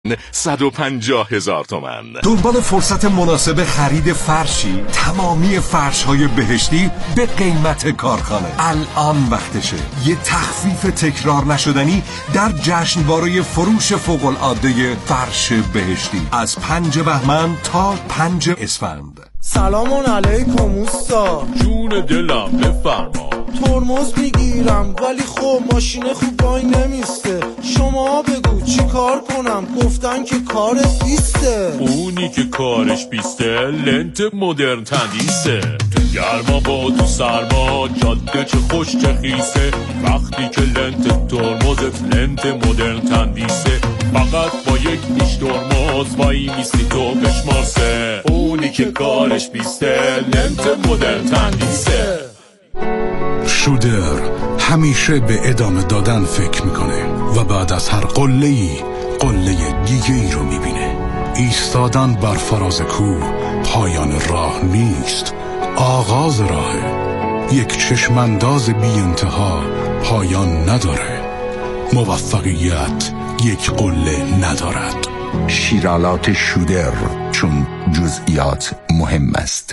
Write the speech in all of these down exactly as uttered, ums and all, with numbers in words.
صد و پنجاه هزار تومان. دنبال فرصت مناسب خرید فرشی؟ تمامی فرش های بهشتی به قیمت کارخانه. الان وقتشه یه تخفیف تکرار نشدنی در جشنواره فروش فوق العاده فرش بهشتی از پنج بهمن تا پنج اسفند. سلام علیکم اوستا. جون دلم بفرما. ترمز میگیرم ولی خب ماشین خوب وای نمیسته. شما بگو چی کار کنم؟ گفتن که کارت بیسته. اونی که کارش بیسته لنت مدرن تندیسه. تو گرما با تو سرما جاده چه خوش چه خیسه. وقتی که لنت ترمزت لنت مدرن تندیسه. فقط با یک نیش ترمز وای میستی تو بشمارسه. اونی که کارش بیسته لنت مدرن تندیسه. شودر همیشه به ادامه دادن فکر میکنه و بعد از هر قله‌ای قله دیگه ای رو میبینه. ایستادن بر فراز کوه پایان راه نیست، آغاز راهه. یک چشمانداز بی انتها پایان نداره. موفقیت یک قله ندارد. شیرالات شودر، چون جزئیات مهم است.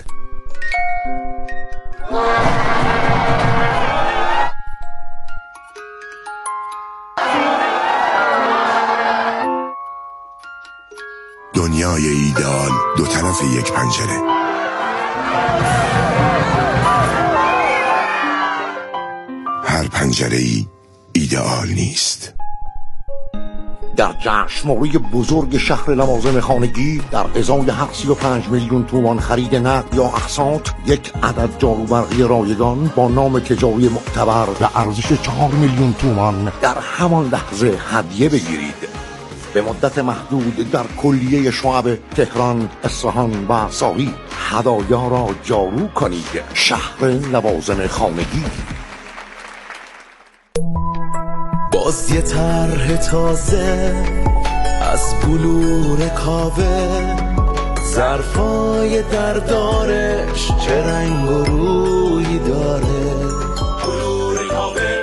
دنیای ایدئال دو طرف یک پنجره. هر پنجره ای ایدئال نیست. در جشنواره بزرگ شهر لوازم خانگی در ازای هر سی و پنج میلیون تومان خرید نقد یا اقساط یک عدد جاروبرقی رایگان با نام تجاری معتبر به ارزش چهار میلیون تومان در همان لحظه هدیه بگیرید. به مدت محدود در کلیه شعب تهران، اصفهان و ساری هدایا را جارو کنید. شهر لوازم خانگی. باز یه طرح تازه از بلور کاوه، ظرفای دردارش چه رنگ و روی داره. بلور کاوه.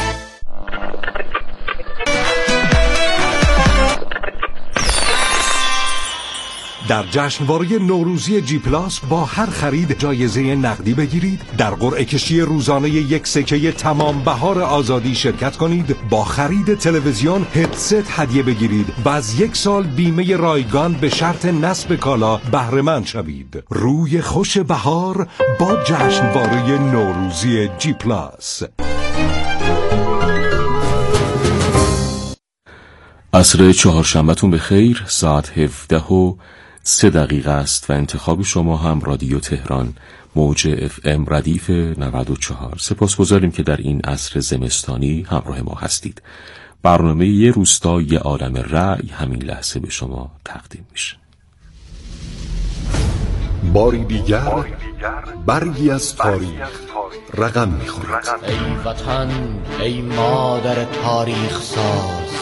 در جشنواره نوروزی جی پلاس با هر خرید جایزه نقدی بگیرید. در قرعه کشی روزانه یک سکه تمام بهار آزادی شرکت کنید. با خرید تلویزیون هدست هدیه بگیرید و از یک سال بیمه رایگان به شرط نصب کالا بهره مند شوید. روی خوش بهار با جشنواره نوروزی جی پلاس. عصر چهارشنبه‌تون به خیر. ساعت هفده و سه دقیقه است و انتخاب شما هم رادیو تهران موج اف ام ردیف نود و چهار. سپاسگزاریم که در این عصر زمستانی همراه ما هستید. برنامه یه روستا یه عالم رأی همین لحظه به شما تقدیم میشه. باری دیگر برگی از تاریخ رقم میخورد. ای وطن ای مادر تاریخ ساز،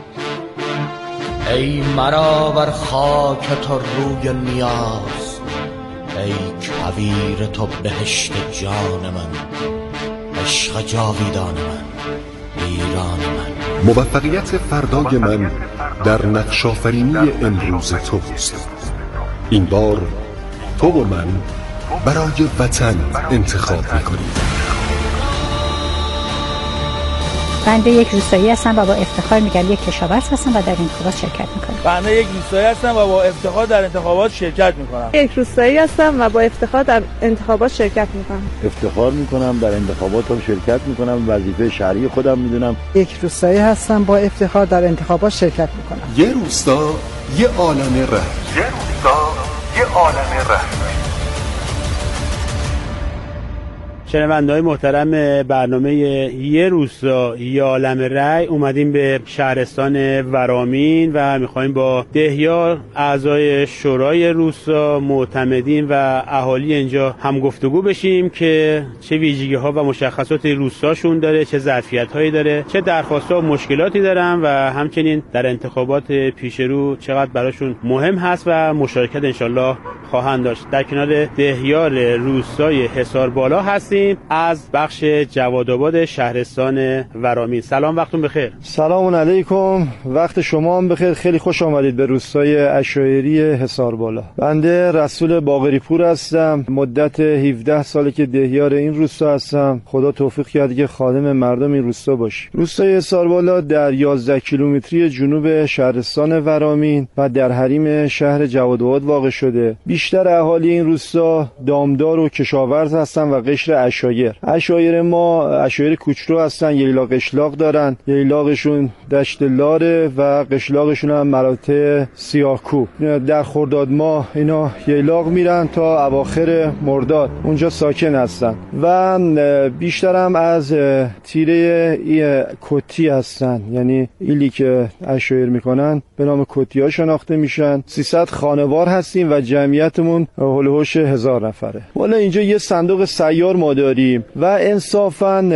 ای مرا بر خاک تو روی نیاز. ای کویر تو بهشت جان من، عشق جاویدان من، ایران من. موفقیت فردای من در نقش آفرینی امروز توست. این بار تو و من برای وطن انتخاب میکنیم. بنده یک روستایی هستم و با افتخار میگم یک کشاورز هستم و در انتخابات شرکت میکنم. بنده یک روستایی هستم و با افتخار در انتخابات شرکت میکنم. یک روستایی هستم و با افتخار در انتخابات شرکت میکنم. افتخار میکنم در انتخاباتم شرکت میکنم، وظیفه شهری خودم میدونم. یک روستایی هستم با افتخار در انتخابات شرکت میکنم. یه روستا یه عالم رهن. یه روستا یه عالم رهن. شنونده‌های محترم برنامه یه روستا یه عالم رأی، اومدیم به شهرستان ورامین و میخوایم با دهیار اعضای شورای روستا، معتمدین و اهالی اینجا هم گفتگو بشیم که چه ویژگی ها و مشخصات روستاشون داره، چه ظرفیت هایی داره، چه درخواست ها و مشکلاتی دارن و همچنین در انتخابات پیش رو چقدر براشون مهم هست و مشارکت انشالله خواهند داشت. در کنار دهیار روستای حصار بالا هستیم از بخش جوادآباد شهرستان ورامین. سلام، وقتتون بخیر. سلام علیکم، وقت شما هم بخیر. خیلی خوش آمدید به روستای عشایری حصار بالا. بنده رسول باقری پور هستم. مدت هفده ساله که دهیار این روستا هستم. خدا توفیق کرده که خادم مردم این روستا باشم. روستای حصار بالا در یازده کیلومتری جنوب شهرستان ورامین و در حریم شهر جوادآباد واقع شده. بیشتر اهالی این روستا دامدار و کشاورز هستن و قشر عشایر. عشایر ما عشایر کوچرو هستن، ییلا قشلاق دارن. ییلاقشون دشت لاره و قشلاقشون هم مراتع سیاهکو. در خرداد ماه اینا ییلاق میرن تا اواخر مرداد اونجا ساکن هستن و بیشتر هم از تیره کتی هستن، یعنی ایلی که عشایر میکنن به نام کتی ها شناخته میشن. سیصد خانوار هستیم و جمعیتمون هولوش هزار نفره. والا اینجا یه صندوق سیار ما داریم و انصافا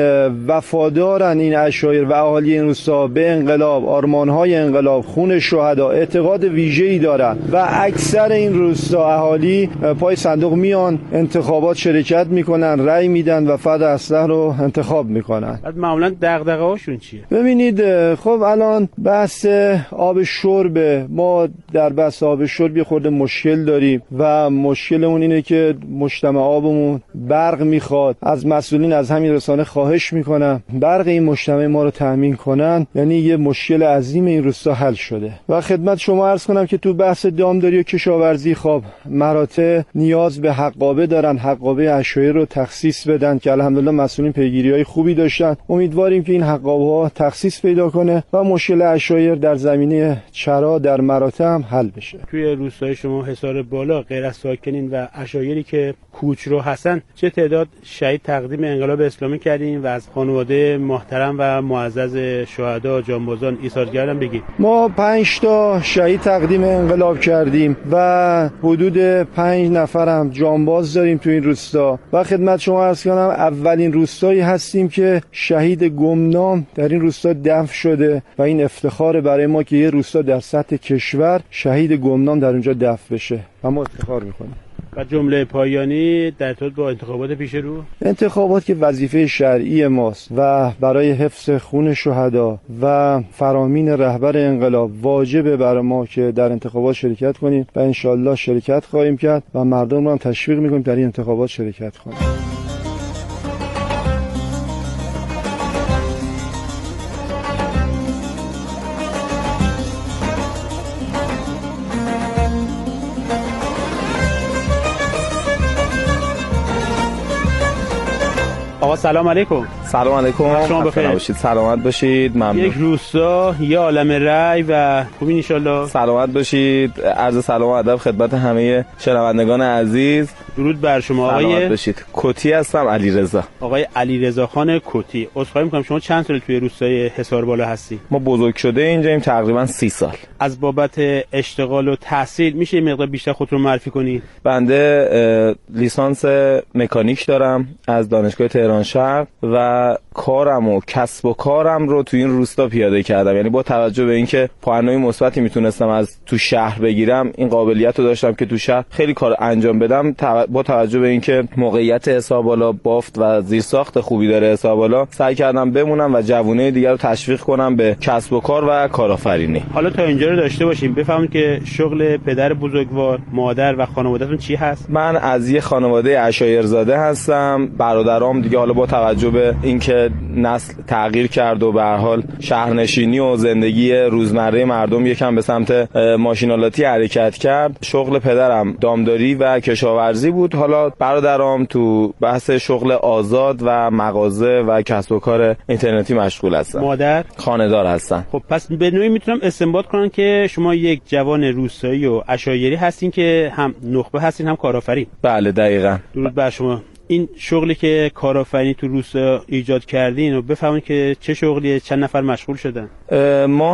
وفادارن این عشایر و اهالی این روستا به انقلاب، آرمانهای انقلاب، خون شهدا، اعتقاد ویژه‌ای دارن و اکثر این روستا اهالی پای صندوق میان، انتخابات شرکت میکنن، رأی میدن و فد اصلح رو انتخاب میکنن. بعد معمولا دغدغه‌هاشون چیه؟ ببینید خب الان بحث آب شرب، ما در بحث آب شرب یه خورده مشکل داریم و مشکلمون اینه که مجتمع آبمون برق میخواد. از مسئولین از همین رسانه خواهش میکنم برق این مجتمع ما رو تامین کنن، یعنی یه مشکل عظیم این روستا حل شده. و خدمت شما عرض کنم که تو بحث دامداری و کشاورزی خب مراتع نیاز به حقابه دارن، حقابه عشایر رو تخصیص بدن که الحمدلله مسئولین پیگیری‌های خوبی داشتن. امیدواریم که این حقابه ها تخصیص پیدا کنه و مشکل عشایر در زمینه چرا در مراتع هم حل بشه. توی روستای شما حصار بالا غیر از ساکنین و عشایری که کوچرو هستن، چه تعداد شهید تقدیم انقلاب اسلامی کردین و از خانواده محترم و معزز شهدا، جانبازان، ایثارگران بگید؟ ما پنج تا شهید تقدیم انقلاب کردیم و حدود پنج نفرم جانباز داریم تو این روستا و خدمت شما عرض کنم اولین روستایی هستیم که شهید گمنام در این روستا دفن شده و این افتخار برای ما که یه روستا در سطح کشور شهید گمنام در اونجا دفن بشه و ما افتخار میکنیم. و جمله پایانی در ارتباط با انتخابات پیش رو، انتخابات که وظیفه شرعی ماست و برای حفظ خون شهدا و فرامین رهبر انقلاب واجبه برای ما که در انتخابات شرکت کنیم و انشالله شرکت خواهیم کرد و مردم رو هم تشویق میکنیم در این انتخابات شرکت کنیم. آقا سلام علیکم. سلام علیکم، شما بخیر باشید، سلامت باشید، ممنون. یک روستا، یه عالم رأی و خوبین ان شاءالله. سلامت باشید، عرض سلام و ادب خدمت همه شنوندگان عزیز. درود بر شما. آقای سلامت باشید. کتی هستم، علیرضا. آقای علیرضا خان کتی. عذرخواهی می‌کنم شما چند سال توی روستای حصار بالا هستی؟ ما بزرگ شده اینجاییم، تقریبا سی سال. از بابت اشتغال و تحصیل میشه یه مقدار بیشتر خودت رو معرفی کنی؟ بنده لیسانس مکانیک دارم از دانشگاه تهران شهر و کارم و کسب و کارم رو تو این روستا پیاده کردم. یعنی با توجه به اینکه پوانوی مثبتی میتونستم از تو شهر بگیرم، این قابلیت رو داشتم که تو شهر خیلی کار انجام بدم. با توجه به اینکه موقعیت حصار بالا بافت و زیرساخت خوبی داره حصار بالا، سعی کردم بمونم و جوونه دیگر رو تشویق کنم به کسب و کار و کارآفرینی. حالا تا اینجا رو داشته باشیم، بفهمید که شغل پدر بزرگوار، مادر و خانواده‌تون چی هست؟ من از یه خانواده عشایرزاده هستم. برادرام دیگه حالا با توجه به اینکه نسل تغییر کرد و به هر حال شهرنشینی و زندگی روزمره مردم یکم به سمت ماشینالاتی حرکت کرد، شغل پدرم دامداری و کشاورزی بود. حالا برادرام تو بحث شغل آزاد و مغازه و کسب و کار اینترنتی مشغول هستن. مادر خانه‌دار هستن. خب پس به نوعی میتونم استنباط کنم که شما یک جوان روستایی و عشایری هستین که هم نخبه هستین هم کارآفرین. بله دقیقاً. درود بر شما. این شغلی که کارآفرینی تو روستا ایجاد کردین و بفهمون که چه شغلیه، چند نفر مشغول شدن؟ ما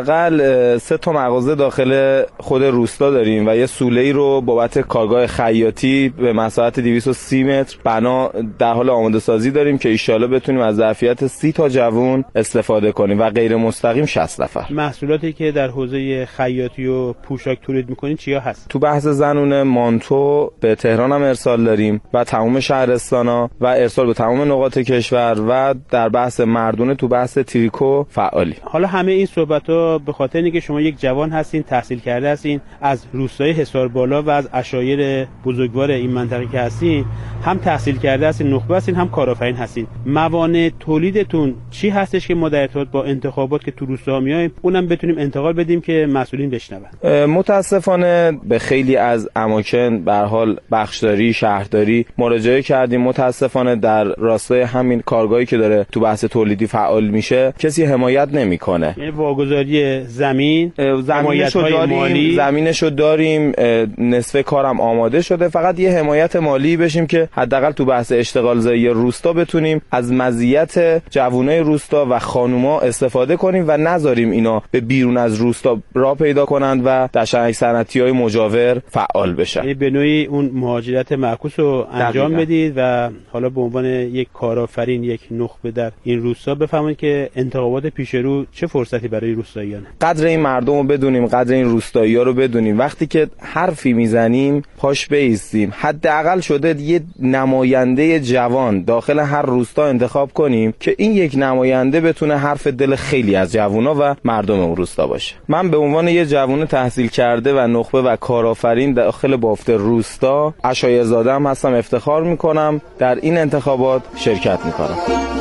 حداقل سه تا مغازه داخل خود روستا داریم و یه سوله‌ای رو بابت کارگاه خیاطی به مساحت دویست و سی متر بنا در حال آماده سازی داریم که ایشالا بتونیم از ظرفیت سی تا جوون استفاده کنیم و غیر مستقیم شصت نفر. محصولاتی که در حوزه خیاطی و پوشاک تولید می‌کنین چیا هست؟ تو بحث زنونه مانتو به تهران هم ارسال داریم و تمام شهرستانا و ارسال به تمام نقاط کشور و در بحث مردونه تو بحث تریکو فعالی. حالا همه این صحبت‌ها به خاطر اینکه شما یک جوان هستین، تحصیل کرده هستین، از روستای حصار بالا و از عشایر بزرگوار این منطقه که هستین، هم تحصیل کرده هستین، نخبه هستین، هم کارآفرین هستین. موانع تولیدتون چی هستش که ما در ارتباط با انتخابات که تو روستا میایم اونم بتونیم انتقال بدیم که مسئولین بشنون؟ متاسفانه به خیلی از اماکن به هر حال بخشداری، شهرداری مراجعه کردیم. متاسفانه در راستای همین کارگاهی که داره تو بحث تولیدی فعال میشه کسی حمایت نمیکنه. یعنی واگذاری زمین، زمینشو داریم، زمینشو داریم، نصف کارم آماده شده، فقط یه حمایت مالی بشیم که حداقل تو بحث اشتغال زایی روستا بتونیم از مزیت جوانای روستا و خانوما استفاده کنیم و نذاریم اینا به بیرون از روستا راه پیدا کنند و در شهرک صنعتی‌های مجاور فعال بشن. یعنی به نوعی اون مهاجرت معکوس رو انجام دقیقا. بدید و حالا به عنوان یک کارآفرین، یک نخبه در این روستا بفهمید که انتخابات پیش رو چه فرصتی برای روستاییانه. قدر این مردم رو بدونیم، قدر این روستایی‌ها رو بدونیم. وقتی که حرفی میزنیم پاش بایستیم. حداقل شده یه نماینده جوان داخل هر روستا انتخاب کنیم که این یک نماینده بتونه حرف دل خیلی از جوونا و مردم اون روستا باشه. من به عنوان یه جوان تحصیل کرده و نخبه و کارآفرین داخل بافت روستا عشایرزاده هم هستم، افتخار میکنم در این انتخابات شرکت میکنم.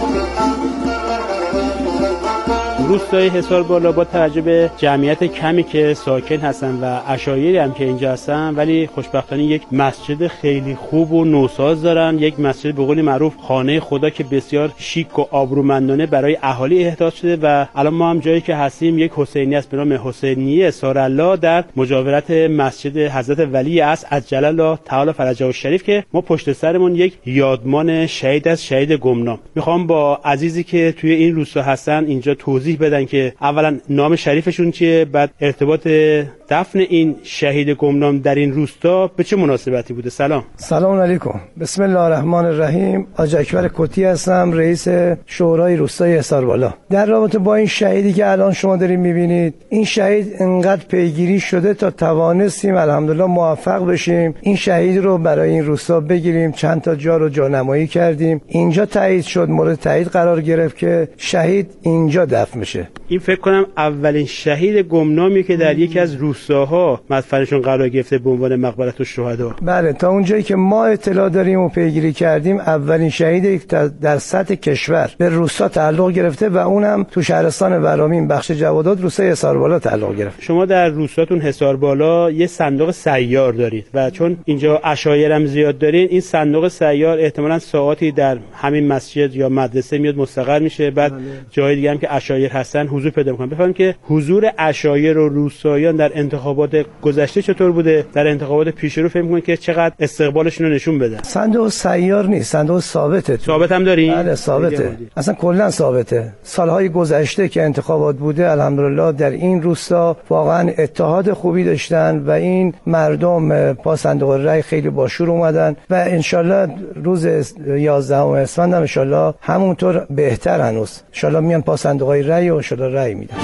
روستای حصار بالا با توجه به جمعیت کمی که ساکن هستن و عشایری هم که اینجا هستن، ولی خوشبختانه یک مسجد خیلی خوب و نوساز دارن، یک مسجد به قول معروف خانه خدا که بسیار شیک و آبرومندانه برای اهالی احداث شده و الان ما هم جایی که هستیم یک حسینی است به نام حسینیه سارالله در مجاورت مسجد حضرت ولی عصر عجل الله تعالی فرجه الشریف که ما پشت سرمون یک یادمان شهید از شهید گمنام. میخوام با عزیزی که توی این روستا هستن اینجا توضیح بدن که اولا نام شریفشون چیه، بعد ارتباط دفن این شهید گمنام در این روستا به چه مناسبتی بوده. سلام. سلام علیکم. بسم الله الرحمن الرحیم. حاج اکبر کتی هستم، رئیس شورای روستای حصار بالا. در رابطه با این شهیدی که الان شما دارین میبینید، این شهید انقدر پیگیری شده تا توانستیم الحمدلله موفق بشیم این شهید رو برای این روستا بگیریم. چند تا جا رو جانمایی کردیم، اینجا تایید شد، مورد تایید قرار گرفت که شهید اینجا دفن بشه. این فکر کنم اولین شهید گمنامی که در یکی از روستاها مدفنشون قرار گرفته به عنوان مقبره الشهدا. بله، تا اونجایی که ما اطلاع داریم و پیگیری کردیم اولین شهید در سطح کشور به روستا تعلق گرفته و اونم تو شهرستان ورامین بخش جوادات روستای حصار بالا تعلق گرفت. شما در روستاتون حصار بالا یه صندوق سیار دارید و چون اینجا عشایرم زیاد دارین، این صندوق سیار احتمالاً ساعاتی در همین مسجد یا مدرسه میاد مستقر میشه، بعد جای دیگه هم که عشایر هستن حضور پیدا میکنن. بفهمیم که حضور عشایر و روستاییان در انتخابات گذشته چطور بوده، در انتخابات پیش رو فهم کنید که چقدر استقبالشون رو نشون بده. صندوق سیار نیست، صندوق ثابته. ثابت هم دارین؟ بله ثابته، اصلا کلا ثابته. سالهای گذشته که انتخابات بوده الحمدلله در این روستا واقعا اتحاد خوبی داشتن و این مردم با صندوق رای خیلی باشور اومدن و انشالله روز یازدهم اسفند هم انشالله همونطور بهتر هنوز انشالله میان با صندوقای رای و انشالله رای میدن.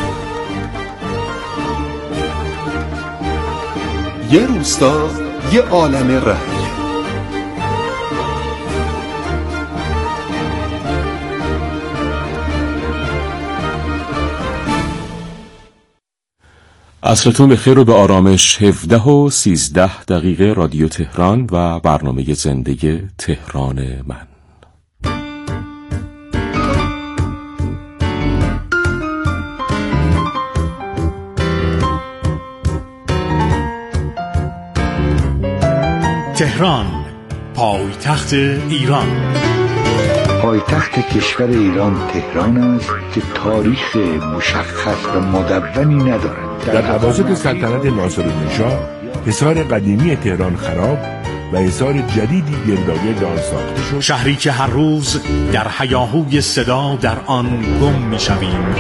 یه روستا یه عالم رای. عصرتون بخیر و به آرامش. هفده و سیزده دقیقه رادیو تهران و برنامه زنده تهران من. تهران، پایتخت ایران. پایتخت کشور ایران تهران است که تاریخ مشخص و مدونی ندارد. در اواسط سلطنت ناصرالدین‌شاه حصار قدیمی تهران خراب و احسار جدیدی گردآگرد آن ساخته شد. شهری که هر روز در هیاهوی صدا در آن گم می‌شویم.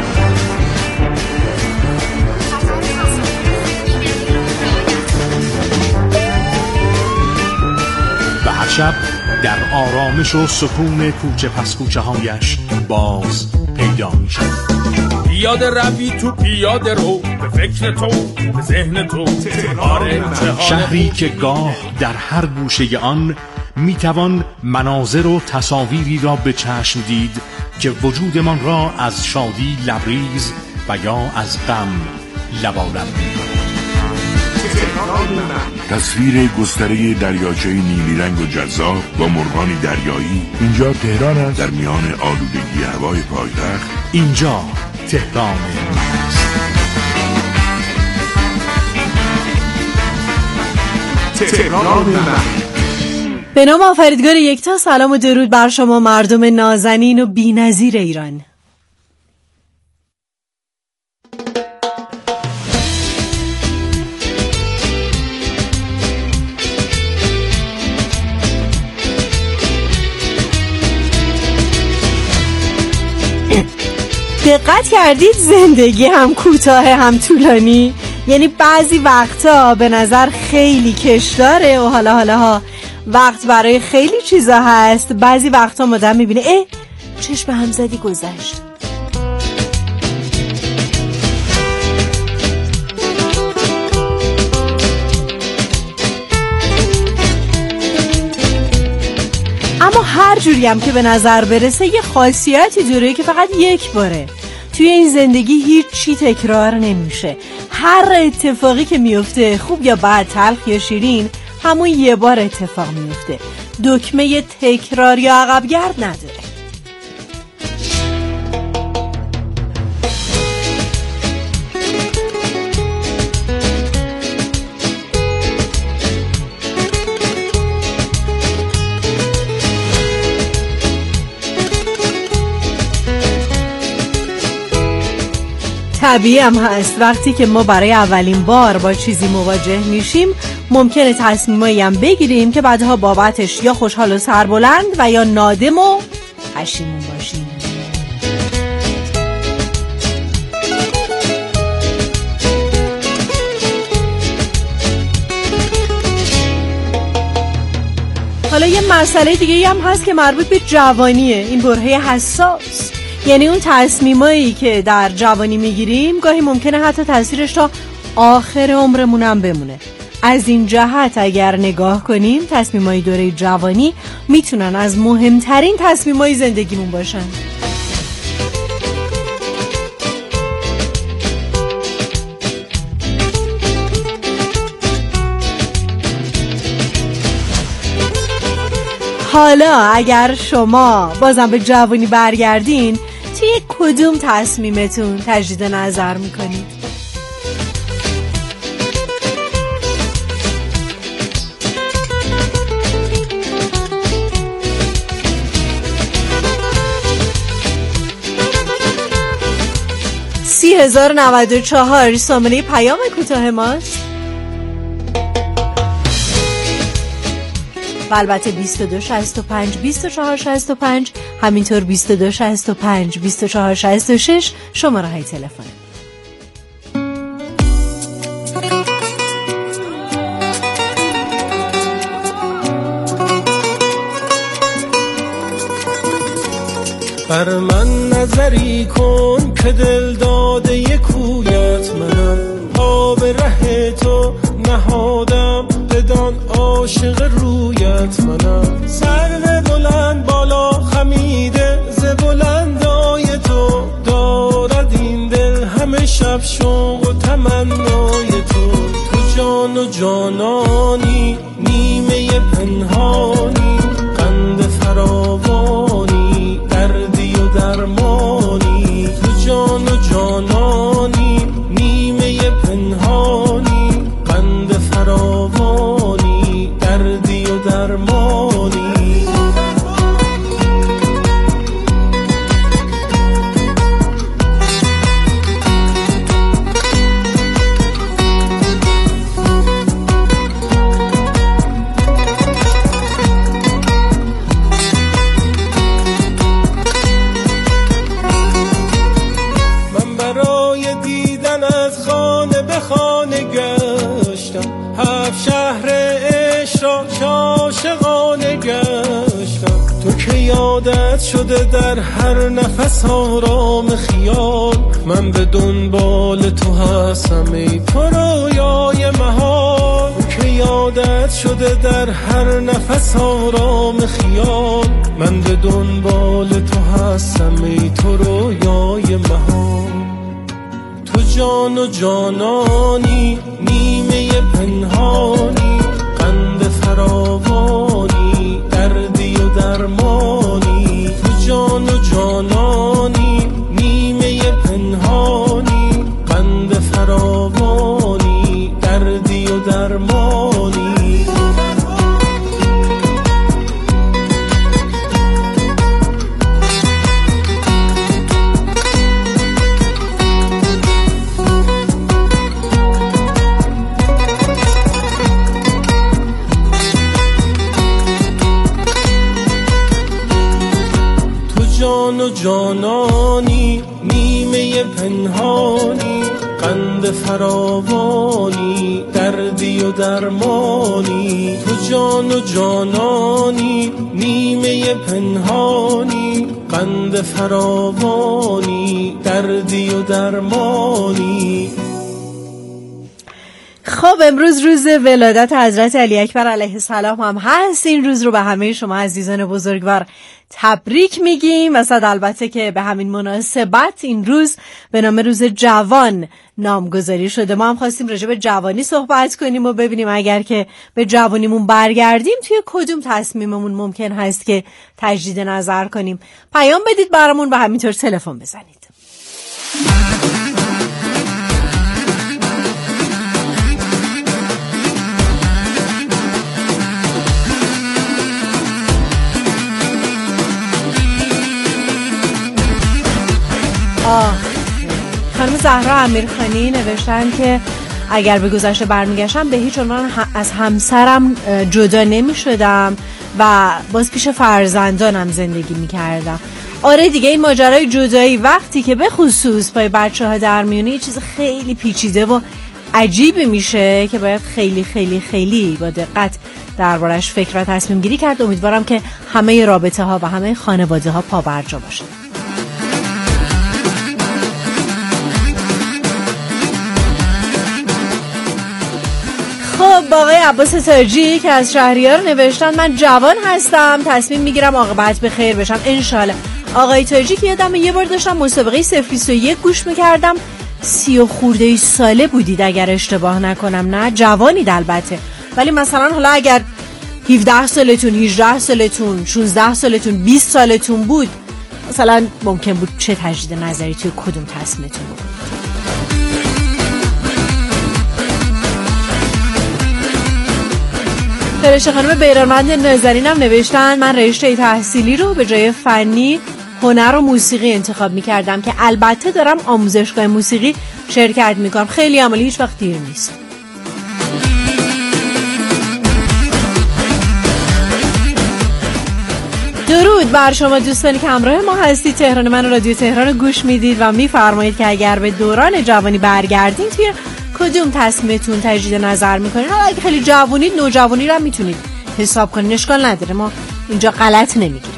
و هر شب در آرامش و سکون کوچه پس کوچه هایش باز پیدا می‌شود. پیاده روی تو پیاده رو، به فکر تو به ذهن تو، شهری که گاه در هر گوشه آن میتوان مناظر و تصاویری را به چشم دید که وجودمان را از شادی لبریز و یا از غم لبالب می‌کند. تصویر گستره دریاچه نیلی رنگ و جذاب با مرغان دریایی. اینجا تهران است، در میان آلودگی هوای پایتخت. اینجا تهران من است. تهران من. به نام آفریدگار یکتا، سلام و درود بر شما مردم نازنین و بی‌نظیر ایران. دقت کردید زندگی هم کوتاه هم طولانی؟ یعنی بعضی وقتا به نظر خیلی کش داره و حالا حالا ها وقت برای خیلی چیزا هست. بعضی وقتا مدام میبینه اه چشم هم زدی گذشت. اما هر جوری هم که به نظر برسه یه خاصیتی داره که فقط یک باره. توی این زندگی هیچ چی تکرار نمیشه. هر اتفاقی که میفته خوب یا بد، تلخ یا شیرین، همون یه بار اتفاق میفته. دکمه تکرار یا عقبگرد نداره. طبیعی هم هست وقتی که ما برای اولین بار با چیزی مواجه میشیم ممکنه تصمیمایی هم بگیریم که بعدها بابتش یا خوشحال و سربلند و یا نادم و پشیمون باشیم. حالا یه مسئله دیگه هم هست که مربوط به جوانیه، این برهه حساس. یعنی اون تصمیمایی که در جوانی میگیریم گاهی ممکنه حتی تاثیرش تا آخر عمرمون هم بمونه. از این جهت اگر نگاه کنیم تصمیمای دوره جوانی میتونن از مهمترین تصمیمای زندگیمون باشن. حالا اگر شما بازم به جوانی برگردین توی کدوم تصمیمتون تجدید نظر میکنید؟ سی هزار نود و چهار شماره پیام کوتاه ماست و البته بیست و دو شصت و پنج بیست و چهار شصت و پنج، همینطور بیست و دو شصت و پنج بیست و چهار شصت و شش شماره های تلفن. بر من نظری کن که دل داده ی کویت منم، آب ره تو نهادم بدان عاشق رویت منم. سر بلند بالا خمیده ز بلندای تو، دارد این دل همه شب شوق و تمنای تو. تو جان و جانانی نیمه پنهانی، قند فراوانی دردی و درمانی. تو جان و جانانی نیمه پنهانی، قند فراوانی دردی و درمانی. شده در هر نفس آرام خیال، من به دنبال تو هستم ای تو رویای محال. که یادت شده در هر نفس آرام خیال، من به دنبال تو هستم ای تو رویای محال. تو جان و جانانی، نیمه پنهانی، قند فراوانی، دردی و درمانی. تو جان و جانانی، نیمه پنهانی، قند فراوانی، دردی و درمانی. جان و جانانی، نیمه پنهانی، قند فراوانی، دردی و درمانی. تو جان و جانانی، نیمه پنهانی، قند فراوانی، دردی و درمانی. خب امروز روز ولادت حضرت علی اکبر علیه السلام هم هست. این روز رو به همه شما عزیزان بزرگوار تبریک میگیم و صد البته که به همین مناسبت این روز به نام روز جوان نامگذاری شده. ما هم خواستیم راجع به جوانی صحبت کنیم و ببینیم اگر که به جوانیمون برگردیم توی کدوم تصمیممون ممکن هست که تجدید نظر کنیم. پیام بدید برامون و همینطور تلفن بزنید. آه خانم زهرا امیرخانی نوشتن که اگر به گذشته برمیگشتم به هیچ عنوان از همسرم جدا نمی شدم و باز پیش فرزندانم زندگی می کردم. آره دیگه این ماجرای جدایی وقتی که به خصوص پای بچه ها در میونه یه چیز خیلی پیچیده و عجیبی میشه که باید خیلی خیلی خیلی با دقت دربارش فکر و تصمیم گیری کرد. امیدوارم که همه رابطه ها و همه خانواده ها پابرجا باشه. خب آقای عباس تاجی که از شهریار نوشتن من جوان هستم، تصمیم میگیرم عاقبت به خیر بشم انشالله. آقای تاجی که یادم یه بار داشتم مسابقه صفر بیست و یک گوش میکردم، سی و خورده ساله بودید اگر اشتباه نکنم، نه جوانید البته، ولی مثلا حالا اگر هفده سالتون، هجده سالتون، شانزده سالتون، بیست سالتون بود مثلا ممکن بود چه تجدید نظری توی کدوم تصمیمتون بود. فرشته خانم بیرانمند نازنین هم نوشتن من رشته تحصیلی رو به جای فنی هنر و موسیقی انتخاب می‌کردم که البته دارم آموزشگاه موسیقی شرکت می‌کنم. خیلی عمالی، هیچ وقت دیر نیست. درود بر شما دوستانی که همراه ما هستید. تهران من رادیو تهران رو گوش میدید و میفرمایید که اگر به دوران جوانی برگردین توی کدوم تصمیمتون تجدید نظر میکنین. حالا اگه خیلی جوونید نوجوانی رو هم میتونید حساب کنین، اشکال نداره، ما اینجا غلط نمیگیریم.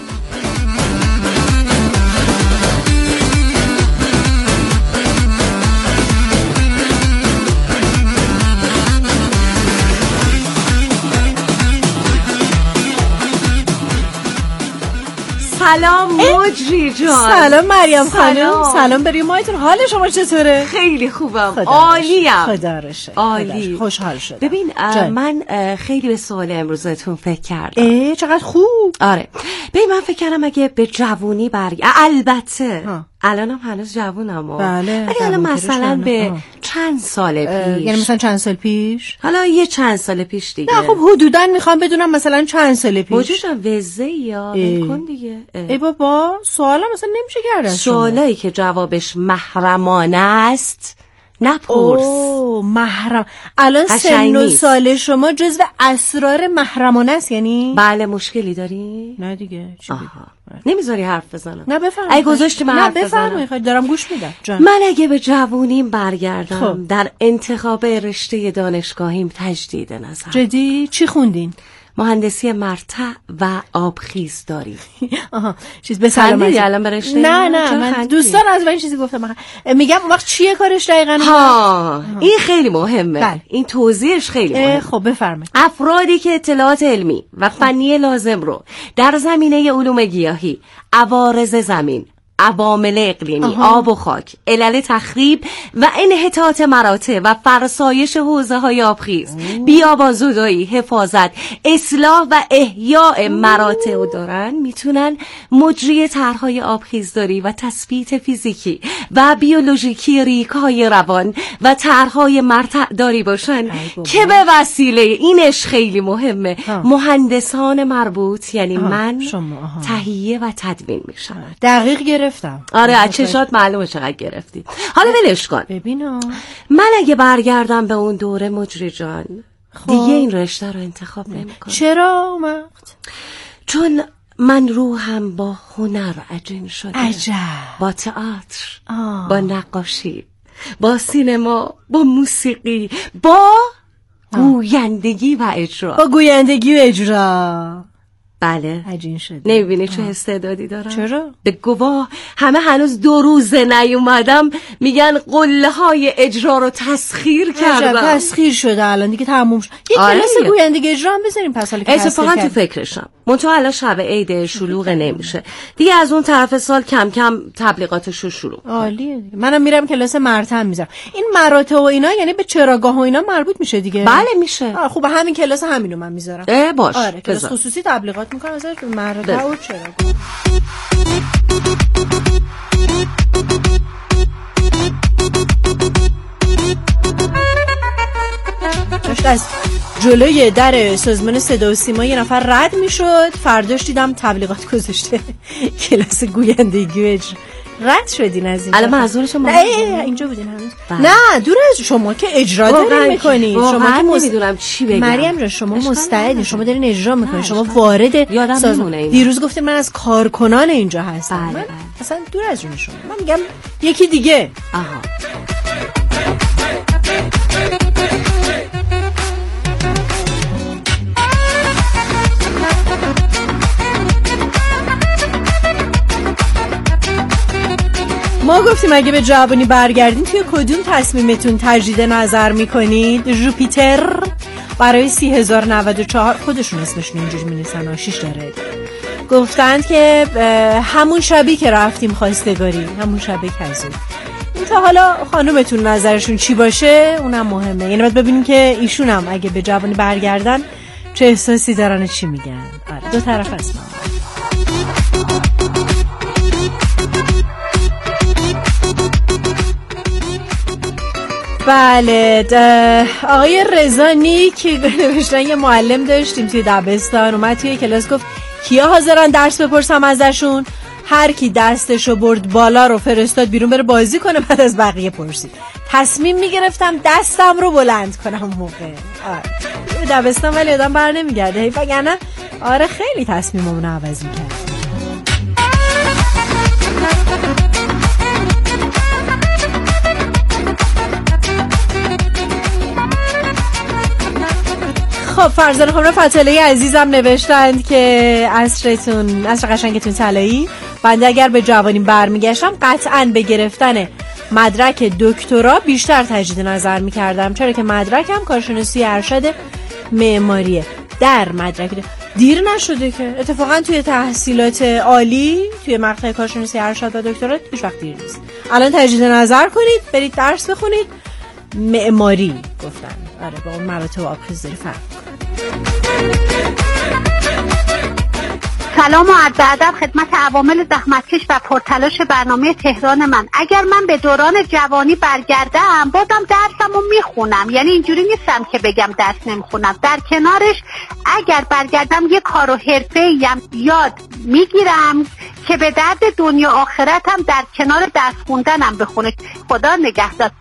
سلام مجری جان. سلام مریم خانم. سلام بریم مایتون. حال شما چطوره؟ خیلی خوبم، عالیم. خدا رو شکر. عالی، خوشحال شدم. ببین من خیلی به سوال امروزتون فکر کردم. اه چقدر خوب. آره ببین من فکر کردم اگه به جوونی برگ البته ها. الانم هنوز جوونم. بله. ولی الان مثلا به چند سال پیش، یعنی مثلا چند سال پیش، حالا یه چند سال پیش دیگه. نه خب حدوداً میخوام بدونم مثلا چند سال پیش. وجودم وزه یا بکن دیگه. ای بابا سوالم مثلا نمیشه کرد. سوالایی که جوابش محرمانه است نپرس. اوه محرم. الان سن و سال شما جزو اسرار محرمانه است یعنی؟ بله. مشکلی داری؟ نه دیگه. چی بگم؟ نمیذاری حرف بزنم؟ نه بفرمایید. اگه گذاشتی من حرف بزنم. نه بفرمایید، دارم گوش میدم. جان. من اگه به جوونیم برگردم خب. در انتخاب رشته دانشگاهیم تجدید نظر. جدی چی خوندین؟ مهندسی مرتع و آبخیزداری. آها چیز به سلامتی الان برش نه نه من دوستان از این چیزی گفتم. میگم اون وقت چیه کارش دقیقاً؟ ها این خیلی مهمه. بله. این توضیحش خیلی مهمه. خب بفرمایید. افرادی که اطلاعات علمی و فنی لازم رو در زمینه علوم گیاهی، عوارض زمین، عوامل اقلیمی، آها. آب و خاک، علل تخریب و انحطاط مراتع و فرسایش حوزه های آبخیز، بیابان‌زدایی، حفاظت، اصلاح و احیاء مراتع و دارن میتونن مجری طرح‌های آبخیزداری و تثبیت فیزیکی و بیولوژیکی ریگ‌های روان و طرح‌های مرتع داری باشن که به وسیله اینش خیلی مهمه ها. مهندسان مربوط یعنی آها. من تهیه و تدوین میشن. دقیق گرفت گرفتم. آره از چشات معلومه چقدر گرفتی. حالا ولش کن. ببینم من اگه برگردم به اون دوره مجری جان خب. دیگه این رشته رو انتخاب نمی‌کنم. چرا اون وقت؟ چون من روحم با هنر عجین شده. عجب. با تئاتر، با نقاشی، با سینما، با موسیقی، با آه. گویندگی و اجرا. با گویندگی و اجرا. بله عجین شده. نمیبینی چه استعدادی دارم؟ چرا؟ به گواه همه هنوز دو روزه نیومدم میگن قله های اجرا رو تسخیر کردم. تسخیر شده الان دیگه تموم شد. یه آره کلاس گویندگی اجرا هم بذاریم پس حالا که اتفاقا تو فکرشم. منتها الان شب عید شلوغ نمیشه. دیگه از اون طرف سال کم کم تبلیغاتش رو شروع. عالیه دیگه. منم میرم کلاس مرتع میذارم. این مراتع و اینا یعنی به چراگاه و اینا مربوط میشه دیگه. بله میشه. خب همین کلاس همینو من میذارم. اه باش. آره کلاس خصوصی تبلیغات میکنم ازش مراتع و چراگاه. داشت از جلوی در سازمان صدا و سیما یه نفر رد میشد، فرداش دیدم تبلیغات گذاشته کلاس گویندگی و اجرا. رد شدین از این. الان منظورش ما نه اینجا بودین هنوز. نه دور از شما که اجرا دارین میکنین. شما که نمیدونم چی بگم. مریم جان شما مستعدین، شما دارین اجرا میکنین، شما وارد سازمان. دیروز گفتین من از کارکنان اینجا هستم. بله من اصلا دور از جون شما. من میگم یکی دیگه. آها. ما گفتیم اگه به جوانی برگردین توی کدوم تصمیمتون تجدید نظر میکنید؟ ژوپیتر برای سی هزار و نود و چهار خودشون اسمشون اینجوری مینویسن شیش داره گفتند که همون شبی که رفتیم خواستگاری، همون شبی که از اون این تا حالا خانومتون نظرشون چی باشه اونم مهمه. یعنی باید ببینیم که ایشون هم اگه به جوانی برگردن چه احساسی دارن، چی میگن. آره دو طرف هست. بله آقای رضا نیک نوشتن یه معلم داشتیم توی دبستان، اومد توی کلاس گفت کیا حاضرن درس بپرسم ازشون؟ هر کی دستشو برد بالا رو فرستاد بیرون بره بازی کنه، بعد از بقیه پرسید. تصمیم میگرفتم دستم رو بلند کنم موقع. آره دبستان ولی آدم بر نمیگرده هی وگرنه آره خیلی تصمیممون رو عوض میکرد. خب فرزانه خانم فتالی عزیزم نوشتند که عصرتون عصر قشنگتون طلایی. بنده اگر به جوانی برمیگشتم قطعاً به گرفتن مدرک دکترا بیشتر تجدید نظر میکردم، چرا که مدرکم کارشناسی ارشد معماریه. در مدرک دیر نشده که اتفاقا توی تحصیلات عالی توی مقطع کارشناسی ارشد و دکترا هیچ وقت دیر نیست. الان تجدید نظر کنید، برید درس بخونید. معماری گفتن آره با اون مراتب آبخیزداری فرق می‌کنه. سلام و عرض ادب خدمت عوامل زحمتکش و پرتلاش برنامه تهران من. اگر من به دوران جوانی برگردم بازم درسمو میخونم، یعنی اینجوری نیستم که بگم درس نمیخونم. در کنارش اگر برگردم یه کار و حرفه‌ای هم یاد میگیرم که به درد دنیا آخرتم در کنار درس خوندنم بخونه. خدا نگهدار.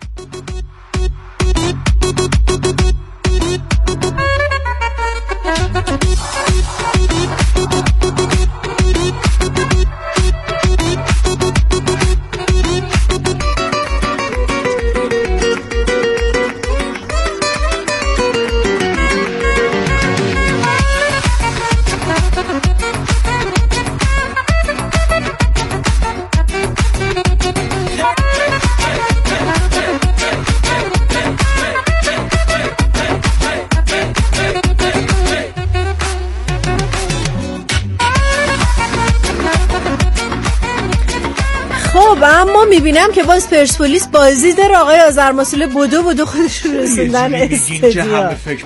میبینم که باز پرسپولیس بازی داره. آقای آذرمسئول بدو بدو خودشون رسوندن استادیوم. همه فکر